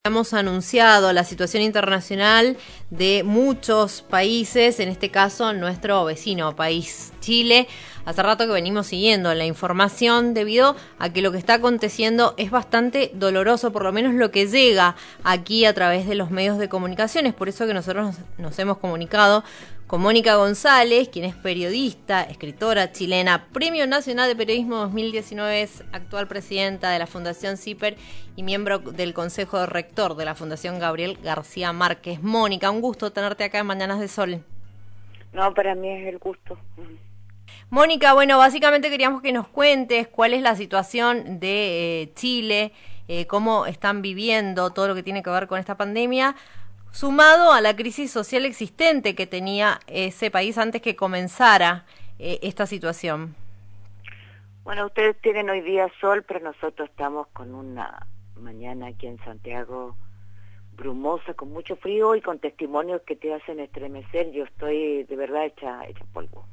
Hemos anunciado la situación internacional de muchos países, en este caso nuestro vecino país, Chile. Hace rato que venimos siguiendo la información debido a que lo que está aconteciendo es bastante doloroso, por lo menos lo que llega aquí a través de los medios de comunicación. Es por eso que nosotros nos hemos comunicado con Mónica González, quien es periodista, escritora chilena, Premio Nacional de Periodismo 2019, es actual presidenta de la Fundación CIPER y miembro del Consejo Rector de la Fundación Gabriel García Márquez. Mónica, un gusto tenerte acá en Mañanas de Sol. No, para mí es el gusto. Mónica, bueno, básicamente queríamos que nos cuentes cuál es la situación de Chile, cómo están viviendo todo lo que tiene que ver con esta pandemia, sumado a la crisis social existente que tenía ese país antes que comenzara esta situación. Bueno, ustedes tienen hoy día sol, pero nosotros estamos con una mañana aquí en Santiago brumosa, con mucho frío y con testimonios que te hacen estremecer. Yo estoy de verdad hecha polvo.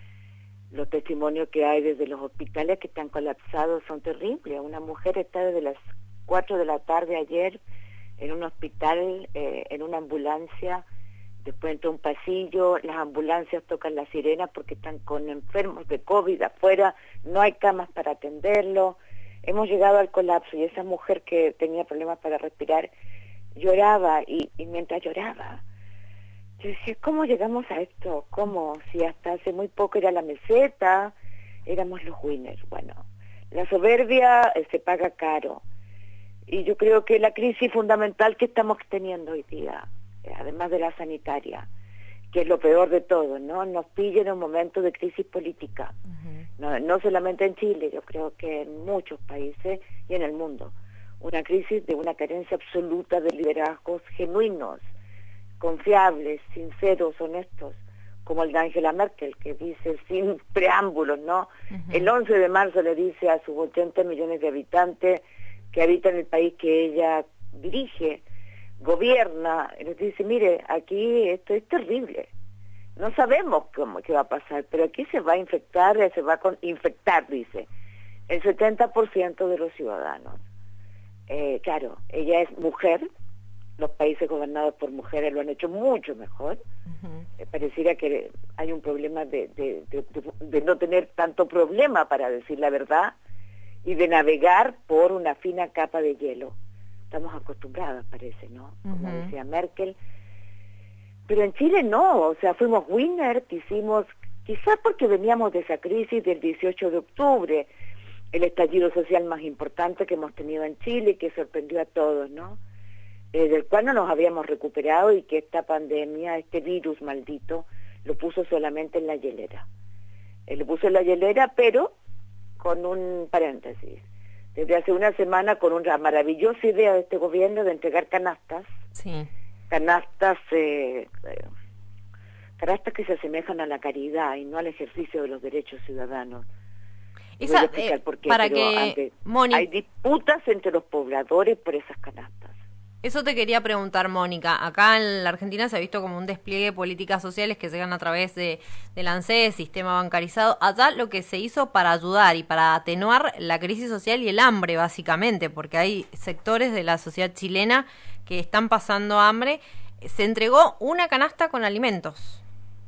Los testimonios que hay desde los hospitales que están colapsados son terribles. Una mujer está desde las 4 de la tarde ayer en un hospital, en una ambulancia, después entra un pasillo, las ambulancias tocan las sirenas porque están con enfermos de COVID afuera, no hay camas para atenderlo. Hemos llegado al colapso y esa mujer que tenía problemas para respirar lloraba y mientras lloraba, yo decía, ¿cómo llegamos a esto? ¿Cómo? Si hasta hace muy poco era la meseta, éramos los winners. Bueno, la soberbia se paga caro. Y yo creo que la crisis fundamental que estamos teniendo hoy día, además de la sanitaria, que es lo peor de todo, ¿no? Nos pilla en un momento de crisis política. No solamente en Chile, yo creo que en muchos países y en el mundo. Una crisis de una carencia absoluta de liderazgos genuinos, confiables, sinceros, honestos, como el de Angela Merkel, que dice sin preámbulos, ¿no? El 11 de marzo le dice a sus 80 millones de habitantes que habitan el país que ella dirige, gobierna, les dice, mire, aquí esto es terrible, no sabemos qué va a pasar, pero aquí se va a infectar, infectar, dice, el 70% de los ciudadanos. Claro, ella es mujer, los países gobernados por mujeres lo han hecho mucho mejor. Pareciera que hay un problema de no tener tanto problema para decir la verdad y de navegar por una fina capa de hielo. Estamos acostumbradas, parece, ¿no? Como decía Merkel. Pero en Chile no, o sea, fuimos winner, quizás porque veníamos de esa crisis del 18 de octubre, el estallido social más importante que hemos tenido en Chile, que sorprendió a todos, ¿no? Del cual no nos habíamos recuperado y que esta pandemia, este virus maldito, lo puso solamente en la hielera. Lo puso en la hielera, pero con un paréntesis. Desde hace una semana con una maravillosa idea de este gobierno de entregar canastas, canastas que se asemejan a la caridad y no al ejercicio de los derechos ciudadanos. Voy a explicar por qué, hay disputas entre los pobladores por esas canastas. Eso te quería preguntar, Mónica. Acá en la Argentina se ha visto como un despliegue de políticas sociales que llegan a través del ANSES, sistema bancarizado. Allá lo que se hizo para ayudar y para atenuar la crisis social y el hambre, básicamente, porque hay sectores de la sociedad chilena que están pasando hambre, se entregó una canasta con alimentos.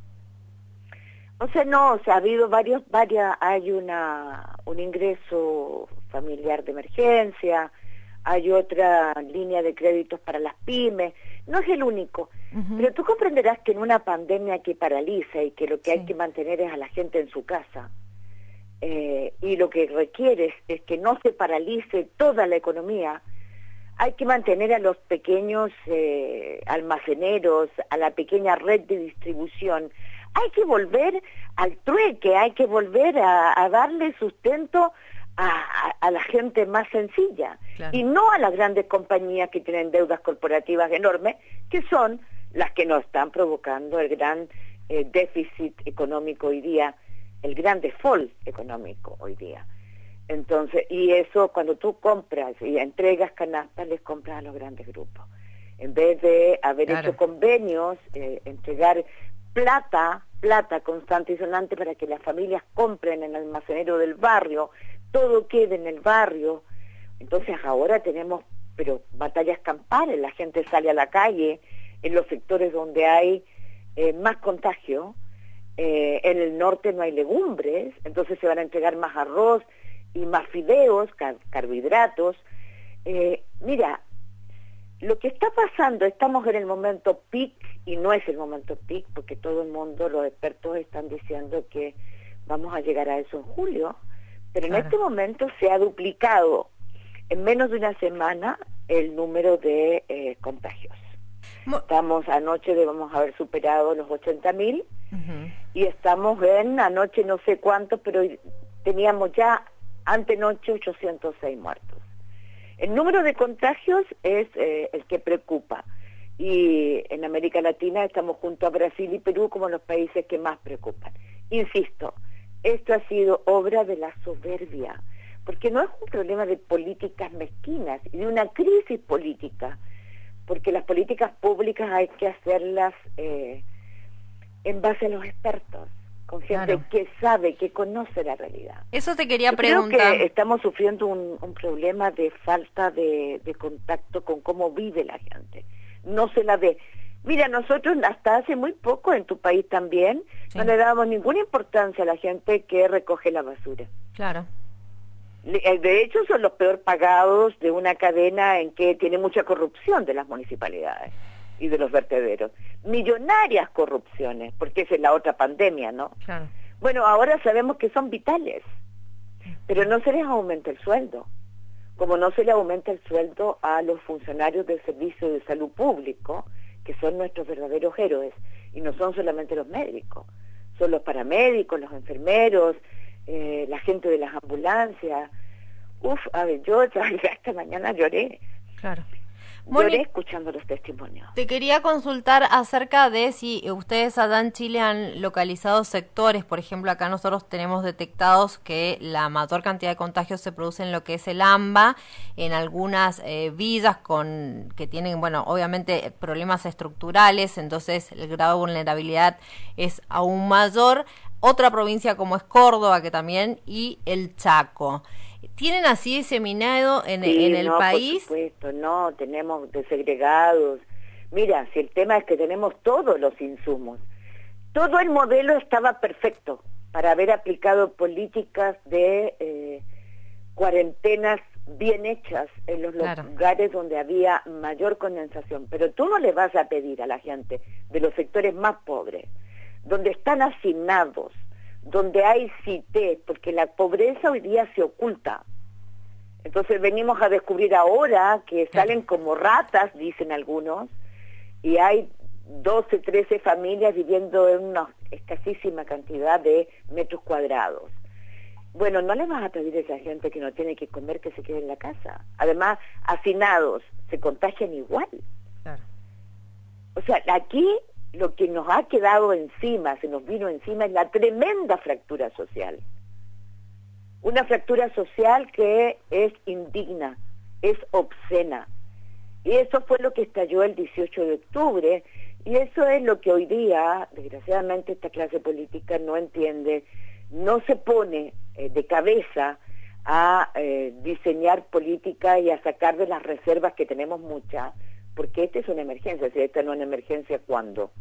O sea, ha habido hay un ingreso familiar de emergencia, hay otra línea de créditos para las pymes, no es el único, pero tú comprenderás que en una pandemia que paraliza y que lo que hay que mantener es a la gente en su casa, y lo que requiere es que no se paralice toda la economía, hay que mantener a los pequeños almaceneros, a la pequeña red de distribución, hay que volver al trueque, hay que volver a darle sustento a la gente más sencilla, claro, y no a las grandes compañías que tienen deudas corporativas enormes, que son las que nos están provocando el gran déficit económico hoy día, el gran default económico hoy día. Entonces, y eso cuando tú compras y entregas canastas, les compras a los grandes grupos. En vez de haber hecho convenios, entregar plata constante y sonante para que las familias compren en el almacenero del barrio, todo quede en el barrio. Entonces ahora tenemos pero batallas campales, la gente sale a la calle en los sectores donde hay más contagio. En el norte no hay legumbres, entonces se van a entregar más arroz y más fideos, carbohidratos. Mira, lo que está pasando, estamos en el momento peak, y no es el momento peak, porque todo el mundo, los expertos están diciendo que vamos a llegar a eso en julio, pero en este momento se ha duplicado en menos de una semana el número de contagios. Anoche debemos haber superado los 80.000, y estamos anoche no sé cuántos, pero teníamos ya antenoche 806 muertos. El número de contagios es el que preocupa, y en América Latina estamos junto a Brasil y Perú como los países que más preocupan. Insisto, esto ha sido obra de la soberbia, porque no es un problema de políticas mezquinas y de una crisis política, porque las políticas públicas hay que hacerlas en base a los expertos, con gente que sabe, que conoce la realidad. Eso te quería preguntar. Creo que estamos sufriendo un problema de falta de contacto con cómo vive la gente. No se la ve. Mira, nosotros hasta hace muy poco en tu país también no le dábamos ninguna importancia a la gente que recoge la basura. Claro. De hecho, son los peor pagados de una cadena en que tiene mucha corrupción de las municipalidades y de los vertederos. Millonarias corrupciones, porque esa es la otra pandemia, ¿no? Claro. Bueno, ahora sabemos que son vitales, pero no se les aumenta el sueldo, como no se le aumenta el sueldo a los funcionarios del Servicio de Salud Público, que son nuestros verdaderos héroes, y no son solamente los médicos, son los paramédicos, los enfermeros, la gente de las ambulancias. A ver, yo esta mañana lloré. Claro. Lloré escuchando los testimonios. Te quería consultar acerca de si ustedes allá en Chile han localizado sectores. Por ejemplo, acá nosotros tenemos detectados que la mayor cantidad de contagios se produce en lo que es el AMBA, en algunas villas que tienen, bueno, obviamente problemas estructurales, entonces el grado de vulnerabilidad es aún mayor. Otra provincia como es Córdoba, que también, y el Chaco. ¿Tienen así diseminado en el país? Por supuesto, no, tenemos desegregados. Mira, si el tema es que tenemos todos los insumos. Todo el modelo estaba perfecto para haber aplicado políticas de cuarentenas bien hechas en los lugares donde había mayor condensación. Pero tú no le vas a pedir a la gente de los sectores más pobres, donde están hacinados, donde hay CITES, porque la pobreza hoy día se oculta. Entonces venimos a descubrir ahora que salen como ratas, dicen algunos, y hay 12, 13 familias viviendo en una escasísima cantidad de metros cuadrados. Bueno, no le vas a pedir a esa gente que no tiene que comer que se quede en la casa. Además, hacinados, se contagian igual. Claro. O sea, aquí lo que nos ha quedado encima, se nos vino encima, es la tremenda fractura social. Una fractura social que es indigna, es obscena. Y eso fue lo que estalló el 18 de octubre, y eso es lo que hoy día, desgraciadamente, esta clase política no entiende, no se pone de cabeza a diseñar política y a sacar de las reservas que tenemos muchas, porque esta es una emergencia. Si esta no es una emergencia, ¿cuándo?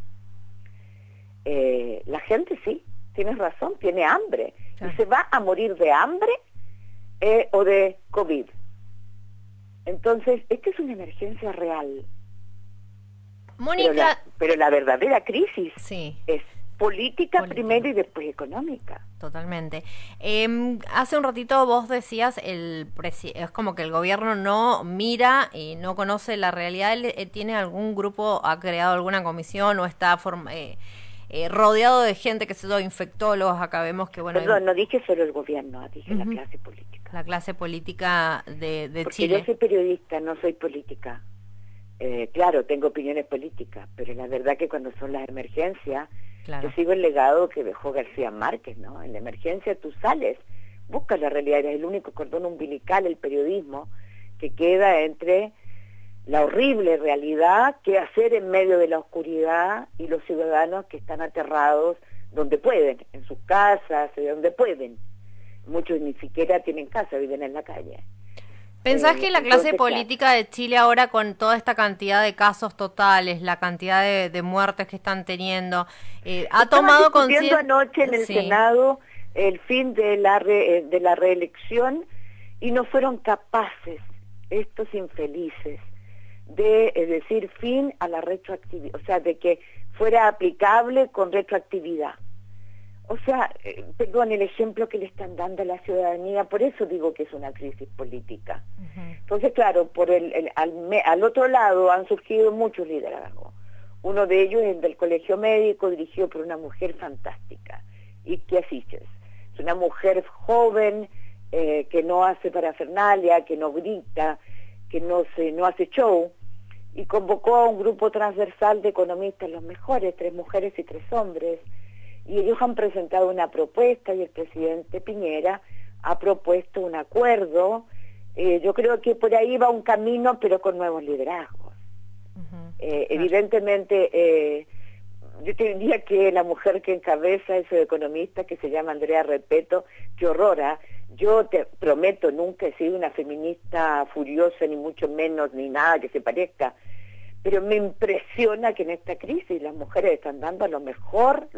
La gente sí, tienes razón, tiene hambre, y se va a morir de hambre o de COVID. Entonces, esta es una emergencia real. Mónica, pero la verdadera crisis es política primero y después económica. Totalmente. Hace un ratito vos decías, es como que el gobierno no mira y no conoce la realidad. ¿Tiene algún grupo, ha creado alguna comisión o está rodeado de gente que se infectólogos? Acá vemos que, bueno... Perdón, no dije solo el gobierno, dije la clase política. La clase política de Porque Chile. Yo soy periodista, no soy política. Claro, tengo opiniones políticas, pero la verdad que cuando son las emergencias, yo sigo el legado que dejó García Márquez, ¿no? En la emergencia tú sales, buscas la realidad, eres el único cordón umbilical, el periodismo, que queda entre la horrible realidad, qué hacer en medio de la oscuridad, y los ciudadanos que están aterrados donde pueden, en sus casas, donde pueden. Muchos ni siquiera tienen casa, viven en la calle. ¿Pensás que la clase Entonces, política de Chile ahora, con toda esta cantidad de casos totales, la cantidad de muertes que están teniendo, ha estaban tomado discutiendo conciencia? anoche en el Sí. Senado el fin de de la reelección y no fueron capaces estos infelices de decir fin a la retroactividad, o sea, de que fuera aplicable con retroactividad. O sea, perdón, el ejemplo que le están dando a la ciudadanía, por eso digo que es una crisis política. Entonces, claro, al otro lado han surgido muchos liderazgos. Uno de ellos es el del Colegio Médico, dirigido por una mujer fantástica, Ixtia Siches. Es una mujer joven, que no hace parafernalia, que no grita, que no hace show, y convocó a un grupo transversal de economistas, los mejores, 3 mujeres y 3 hombres, y ellos han presentado una propuesta y el presidente Piñera ha propuesto un acuerdo. Yo creo que por ahí va un camino, pero con nuevos liderazgos. Claro. Evidentemente, yo te diría que la mujer que encabeza ese economista, que se llama Andrea Repeto, qué horror, ¿eh? Yo te prometo, nunca he sido una feminista furiosa, ni mucho menos, ni nada que se parezca, pero me impresiona que en esta crisis las mujeres están dando lo mejor,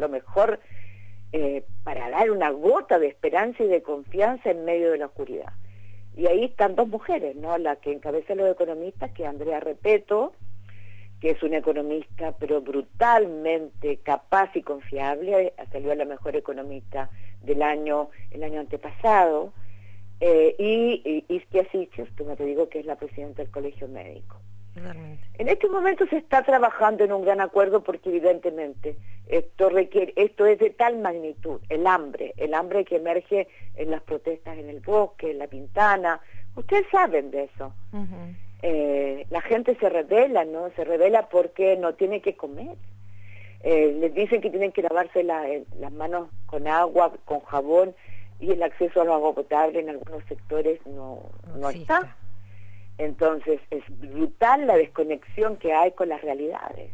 para dar una gota de esperanza y de confianza en medio de la oscuridad. Y ahí están 2 mujeres, ¿no? La que encabeza los economistas, que es Andrea Repeto, que es una economista pero brutalmente capaz y confiable, salió la mejor economista del año, el año antepasado, y Ixtia Siches, como te digo, que es la presidenta del Colegio Médico. Totalmente. En este momento se está trabajando en un gran acuerdo porque evidentemente esto es de tal magnitud, el hambre que emerge en las protestas en el Bosque, en La Pintana, ustedes saben de eso. La gente se revela, ¿no? Se revela porque no tiene que comer. Les dicen que tienen que lavarse las manos con agua, con jabón, y el acceso al agua potable en algunos sectores no está. Entonces es brutal la desconexión que hay con las realidades.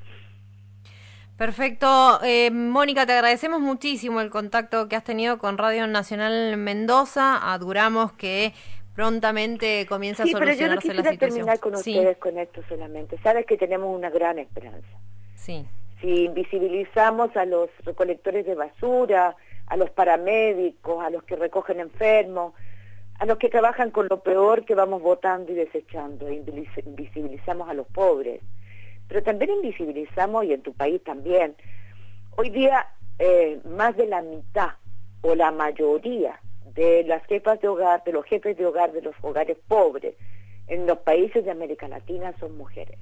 Perfecto. Mónica, te agradecemos muchísimo el contacto que has tenido con Radio Nacional Mendoza. Adoramos que prontamente comience a Pero yo no solucionarse la quisiera situación. terminar con Sí. ustedes con esto solamente. Sabes que tenemos una gran esperanza. Sí. Si invisibilizamos a los recolectores de basura, a los paramédicos, a los que recogen enfermos, a los que trabajan con lo peor que vamos botando y desechando, invisibilizamos a los pobres, pero también invisibilizamos, y en tu país también, hoy día más de la mitad o la mayoría de las jefas de hogar, de los jefes de hogar de los hogares pobres en los países de América Latina son mujeres.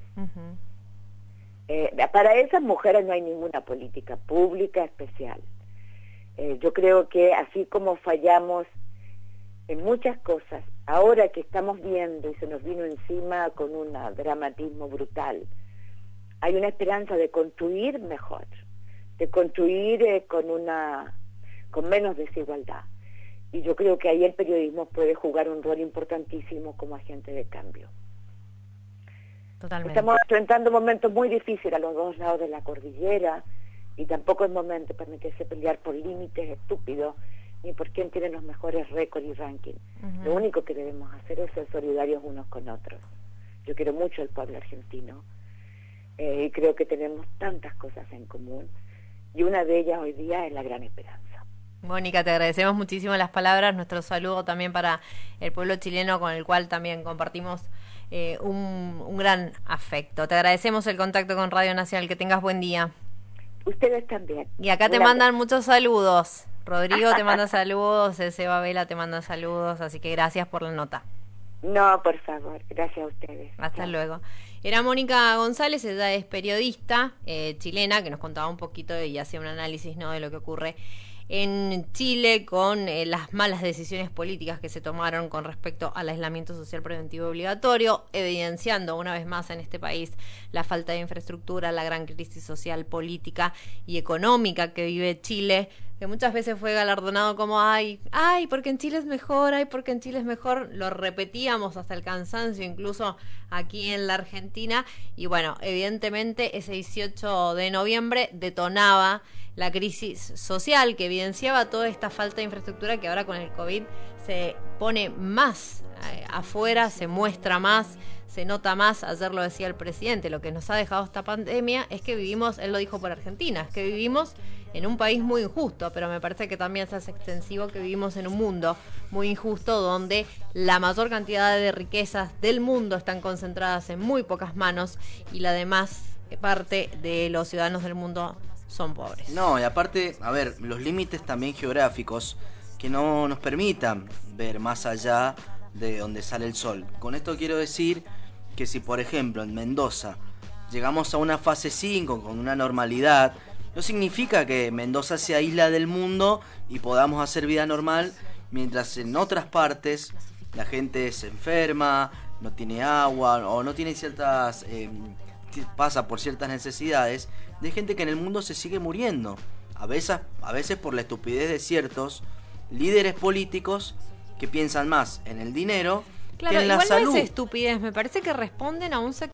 Para esas mujeres no hay ninguna política pública especial. Yo creo que así como fallamos en muchas cosas, ahora que estamos viendo y se nos vino encima con un dramatismo brutal, hay una esperanza de construir mejor, de construir con menos desigualdad. Y yo creo que ahí el periodismo puede jugar un rol importantísimo como agente de cambio. Totalmente. Estamos enfrentando momentos muy difíciles a los 2 lados de la cordillera, y tampoco es momento de permitirse pelear por límites estúpidos ni por quién tiene los mejores récords y rankings. Lo único que debemos hacer es ser solidarios unos con otros. Yo quiero mucho al pueblo argentino, y creo que tenemos tantas cosas en común, y una de ellas hoy día es la gran esperanza. Mónica, te agradecemos muchísimo las palabras, nuestro saludo también para el pueblo chileno con el cual también compartimos un gran afecto. Te agradecemos el contacto con Radio Nacional, que tengas buen día. Ustedes también. Y acá te mandan muchos saludos. Rodrigo te manda saludos, Seba Vela te manda saludos, así que gracias por la nota. No, por favor, gracias a ustedes. Hasta luego. Era Mónica González, ella es periodista chilena, que nos contaba un poquito y hacía un análisis, ¿no?, de lo que ocurre en Chile con las malas decisiones políticas que se tomaron con respecto al aislamiento social preventivo obligatorio, evidenciando una vez más en este país la falta de infraestructura, la gran crisis social, política y económica que vive Chile, que muchas veces fue galardonado como ay, porque en Chile es mejor, porque en Chile es mejor, lo repetíamos hasta el cansancio, incluso aquí en la Argentina, y bueno, evidentemente ese 18 de noviembre detonaba la crisis social que evidenciaba toda esta falta de infraestructura que ahora con el COVID se pone más afuera, se muestra más, se nota más. Ayer lo decía el presidente, lo que nos ha dejado esta pandemia es que vivimos, él lo dijo por Argentina, es que vivimos en un país muy injusto, pero me parece que también se hace extensivo que vivimos en un mundo muy injusto donde la mayor cantidad de riquezas del mundo están concentradas en muy pocas manos y la demás parte de los ciudadanos del mundo son pobres. No, y aparte, a ver, los límites también geográficos que no nos permitan ver más allá de donde sale el sol. Con esto quiero decir que si, por ejemplo, en Mendoza llegamos a una fase 5 con una normalidad, no significa que Mendoza sea isla del mundo y podamos hacer vida normal, mientras en otras partes la gente se enferma, no tiene agua o no tiene ciertas... pasa por ciertas necesidades de gente que en el mundo se sigue muriendo. A veces por la estupidez de ciertos líderes políticos que piensan más en el dinero que en la salud. Igual no es estupidez, me parece que responden a un sector